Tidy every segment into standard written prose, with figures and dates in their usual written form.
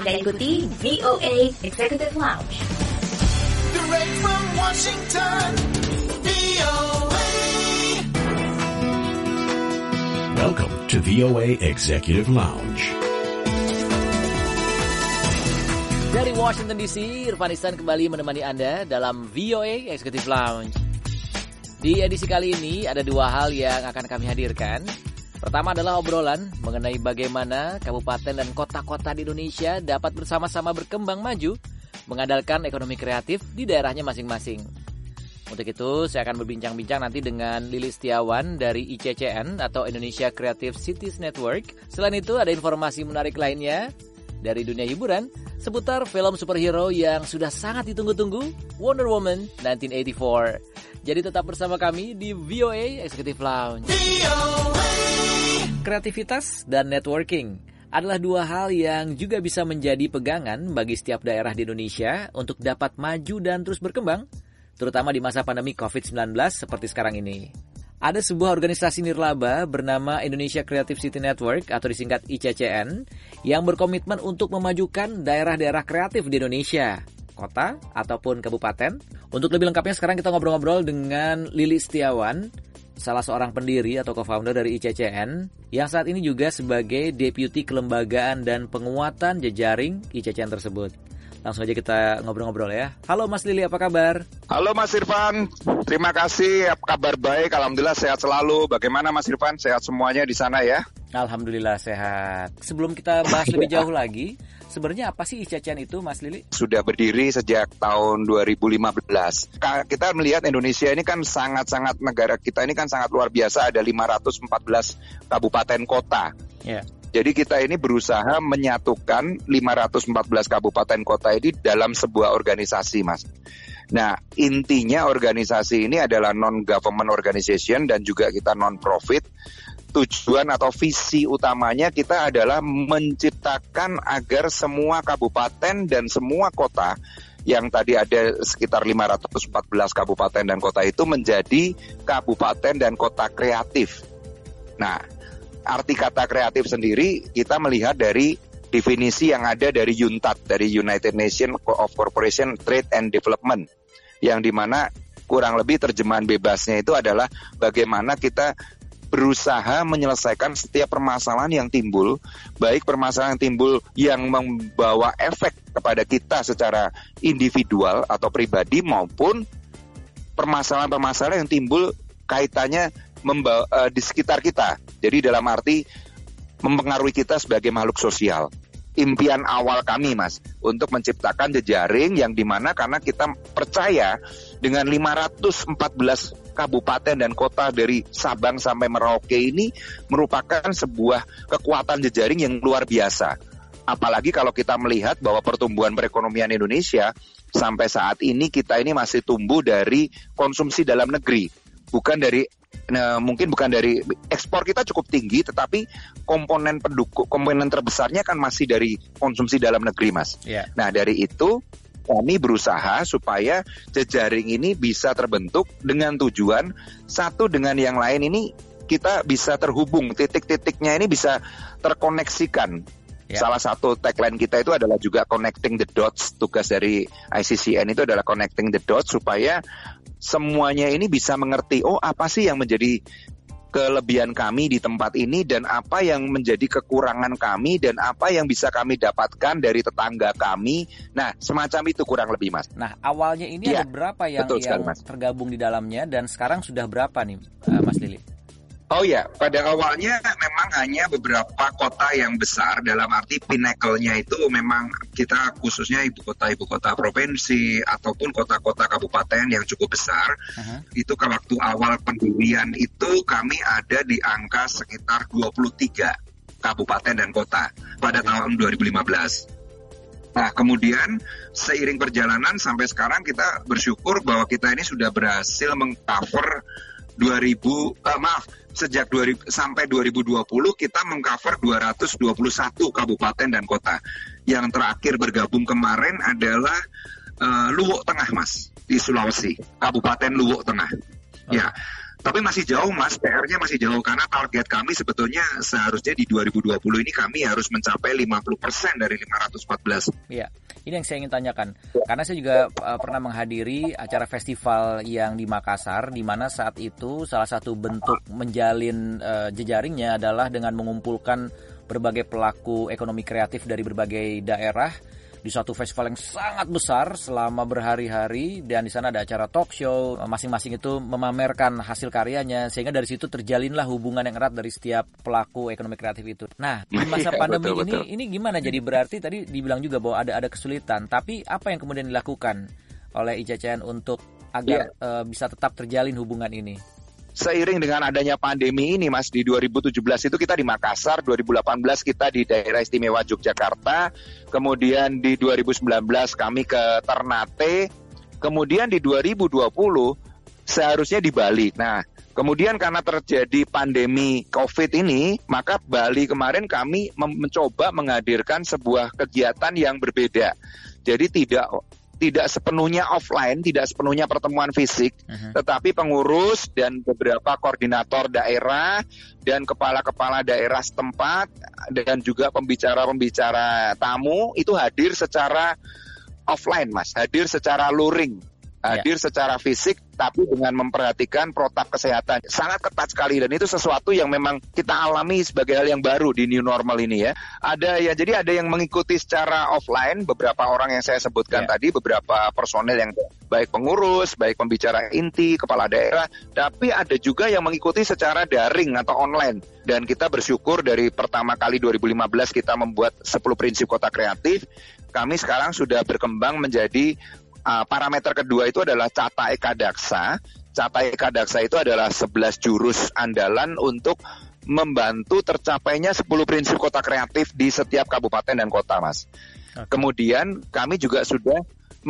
Anda ikuti VOA Executive Lounge. Direct from Washington, VOA. Welcome to VOA Executive Lounge. Dari Washington DC, Irfan Ihsan kembali menemani Anda dalam VOA Executive Lounge. Di edisi kali ini ada dua hal yang akan kami hadirkan. Pertama adalah obrolan mengenai bagaimana kabupaten dan kota-kota di Indonesia dapat bersama-sama berkembang maju, mengandalkan ekonomi kreatif di daerahnya masing-masing. Untuk itu, saya akan berbincang-bincang nanti dengan Lilis Setiawan dari ICCN atau Indonesia Creative Cities Network. Selain itu, ada informasi menarik lainnya dari dunia hiburan seputar film superhero yang sudah sangat ditunggu-tunggu, Wonder Woman 1984. Jadi tetap bersama kami di VOA Executive Lounge. Kreativitas dan networking adalah dua hal yang juga bisa menjadi pegangan bagi setiap daerah di Indonesia untuk dapat maju dan terus berkembang, terutama di masa pandemi COVID-19 seperti sekarang ini. Ada sebuah organisasi nirlaba bernama Indonesia Creative City Network atau disingkat ICCN yang berkomitmen untuk memajukan daerah-daerah kreatif di Indonesia, kota ataupun kabupaten. Untuk lebih lengkapnya sekarang kita ngobrol-ngobrol dengan Lilis Setiawan, salah seorang pendiri atau co-founder dari ICCN yang saat ini juga sebagai Deputi Kelembagaan dan Penguatan Jejaring ICCN tersebut. Langsung aja kita ngobrol-ngobrol ya. Halo Mas Lili, apa kabar? Halo Mas Irfan, terima kasih. Kabar baik, alhamdulillah sehat selalu. Bagaimana Mas Irfan, sehat semuanya di sana ya? Alhamdulillah sehat. Sebelum kita bahas lebih jauh lagi, sebenarnya apa sih ICCN itu Mas Lili? Sudah berdiri sejak tahun 2015. Kita melihat Indonesia ini kan sangat-sangat, negara kita ini kan sangat luar biasa. Ada 514 kabupaten kota. Ya. Jadi kita ini berusaha menyatukan 514 kabupaten kota ini dalam sebuah organisasi, Mas. Nah, intinya organisasi ini adalah non-government organization dan juga kita non-profit. Tujuan atau visi utamanya kita adalah menciptakan agar semua kabupaten dan semua kota yang tadi ada sekitar 514 kabupaten dan kota itu menjadi kabupaten dan kota kreatif. Nah, arti kata kreatif sendiri kita melihat dari definisi yang ada dari UNCTAD, dari United Nations of Corporation Trade and Development, yang dimana kurang lebih terjemahan bebasnya itu adalah bagaimana kita berusaha menyelesaikan setiap permasalahan yang timbul, baik permasalahan yang timbul yang membawa efek kepada kita secara individual atau pribadi maupun permasalahan-permasalahan yang timbul kaitannya di sekitar kita. Jadi dalam arti mempengaruhi kita sebagai makhluk sosial. Impian awal kami, Mas, untuk menciptakan jejaring yang dimana karena kita percaya dengan 514 kabupaten dan kota dari Sabang sampai Merauke ini merupakan sebuah kekuatan jejaring yang luar biasa. Apalagi kalau kita melihat bahwa pertumbuhan perekonomian Indonesia sampai saat ini kita ini masih tumbuh dari konsumsi dalam negeri, bukan dari mungkin bukan dari ekspor. Kita cukup tinggi, tetapi komponen terbesarnya kan masih dari konsumsi dalam negeri, Mas. Yeah. Nah, dari itu kami berusaha supaya jejaring ini bisa terbentuk dengan tujuan satu dengan yang lain ini kita bisa terhubung, titik-titiknya ini bisa terkoneksikan. Yeah. Salah satu tagline kita itu adalah juga connecting the dots. Tugas dari ICCN itu adalah connecting the dots supaya semuanya ini bisa mengerti, oh apa sih yang menjadi kelebihan kami di tempat ini dan apa yang menjadi kekurangan kami dan apa yang bisa kami dapatkan dari tetangga kami. Nah, semacam itu kurang lebih, Mas. Nah, awalnya ini ada berapa yang sekali, Mas, tergabung di dalamnya dan sekarang sudah berapa nih, Mas Lili? Oh ya, pada awalnya memang hanya beberapa kota yang besar, dalam arti pinnacle-nya itu memang kita khususnya ibu kota provinsi ataupun kota-kota kabupaten yang cukup besar. Itu ke waktu awal pendirian itu kami ada di angka sekitar 23 kabupaten dan kota pada tahun 2015. Nah, kemudian seiring perjalanan sampai sekarang kita bersyukur bahwa kita ini sudah berhasil mengcover sejak 2000 sampai 2020 kita mengcover 221 kabupaten dan kota. Yang terakhir bergabung kemarin adalah Luwuk Tengah, Mas, di Sulawesi, Kabupaten Luwuk Tengah. Ya, Tapi masih jauh Mas, PR-nya masih jauh karena target kami sebetulnya seharusnya di 2020 ini kami harus mencapai 50% dari 514. Iya, ini yang saya ingin tanyakan. Karena saya juga pernah menghadiri acara festival yang di Makassar, di mana saat itu salah satu bentuk menjalin jejaringnya adalah dengan mengumpulkan berbagai pelaku ekonomi kreatif dari berbagai daerah di suatu festival yang sangat besar selama berhari-hari, dan di sana ada acara talk show, masing-masing itu memamerkan hasil karyanya, sehingga dari situ terjalinlah hubungan yang erat dari setiap pelaku ekonomi kreatif itu. Nah, di masa pandemi ini gimana? Jadi berarti tadi dibilang juga bahwa ada kesulitan, tapi apa yang kemudian dilakukan oleh ICCN untuk agar bisa tetap terjalin hubungan ini? Seiring dengan adanya pandemi ini Mas, di 2017 itu kita di Makassar, 2018 kita di daerah istimewa Yogyakarta, kemudian di 2019 kami ke Ternate, kemudian di 2020 seharusnya di Bali. Nah, kemudian karena terjadi pandemi COVID ini, maka Bali kemarin kami mencoba menghadirkan sebuah kegiatan yang berbeda. Jadi tidak sepenuhnya offline, tidak sepenuhnya pertemuan fisik, tetapi pengurus dan beberapa koordinator daerah dan kepala-kepala daerah setempat dan juga pembicara-pembicara tamu itu hadir secara offline, Mas, hadir secara luring, hadir secara fisik, tapi dengan memperhatikan protap kesehatan. Sangat ketat sekali, dan itu sesuatu yang memang kita alami sebagai hal yang baru di new normal ini ya. Jadi ada yang mengikuti secara offline, beberapa orang yang saya sebutkan tadi, beberapa personel yang baik pengurus, baik pembicara inti, kepala daerah, tapi ada juga yang mengikuti secara daring atau online. Dan kita bersyukur dari pertama kali 2015 kita membuat 10 prinsip kota kreatif, kami sekarang sudah berkembang menjadi parameter kedua itu adalah Cata Eka Daksa. Cata Eka Daksa itu adalah 11 jurus andalan untuk membantu tercapainya 10 prinsip kota kreatif di setiap kabupaten dan kota, Mas. Kemudian kami juga sudah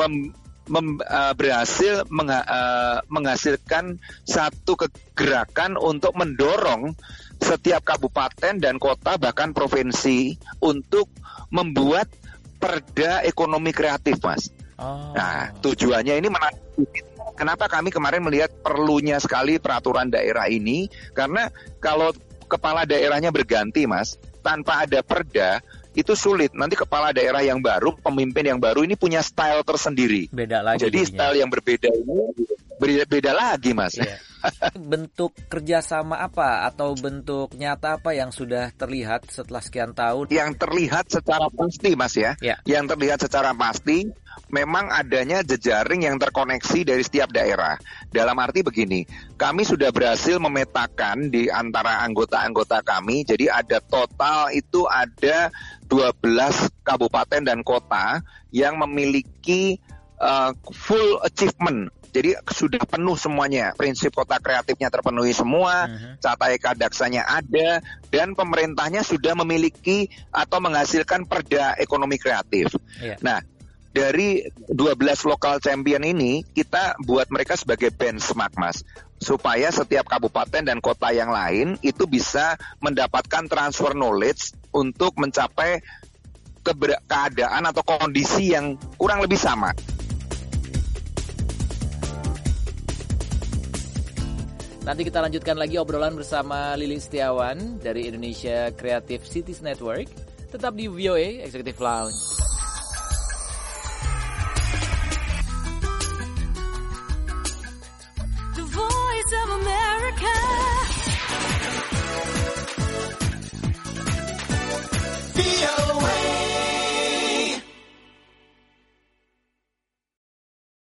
berhasil menghasilkan satu gerakan untuk mendorong setiap kabupaten dan kota bahkan provinsi untuk membuat perda ekonomi kreatif, Mas. Nah, tujuannya ini menarik. Kenapa kami kemarin melihat perlunya sekali peraturan daerah ini? Karena kalau kepala daerahnya berganti, Mas, tanpa ada perda, itu sulit. Nanti kepala daerah yang baru, pemimpin yang baru ini punya style tersendiri. Beda lagi. Jadi style yang berbeda ini beda lagi, Mas. Iya. Bentuk kerjasama apa atau bentuk nyata apa yang sudah terlihat setelah sekian tahun? Yang terlihat secara pasti, Mas ya. Yang terlihat secara pasti memang adanya jejaring yang terkoneksi dari setiap daerah. Dalam arti begini, kami sudah berhasil memetakan di antara anggota-anggota kami, jadi ada total itu ada 12 kabupaten dan kota yang memiliki full achievement. Jadi sudah penuh semuanya, prinsip kota kreatifnya terpenuhi semua, Cata Eka Daksanya ada, dan pemerintahnya sudah memiliki atau menghasilkan perda ekonomi kreatif. Nah, dari 12 lokal champion ini, kita buat mereka sebagai benchmark, Mas, supaya setiap kabupaten dan kota yang lain itu bisa mendapatkan transfer knowledge untuk mencapai keadaan atau kondisi yang kurang lebih sama. Nanti kita lanjutkan lagi obrolan bersama Lili Setiawan dari Indonesia Creative Cities Network. Tetap di VOA Executive Lounge. The Voice of America. VOA.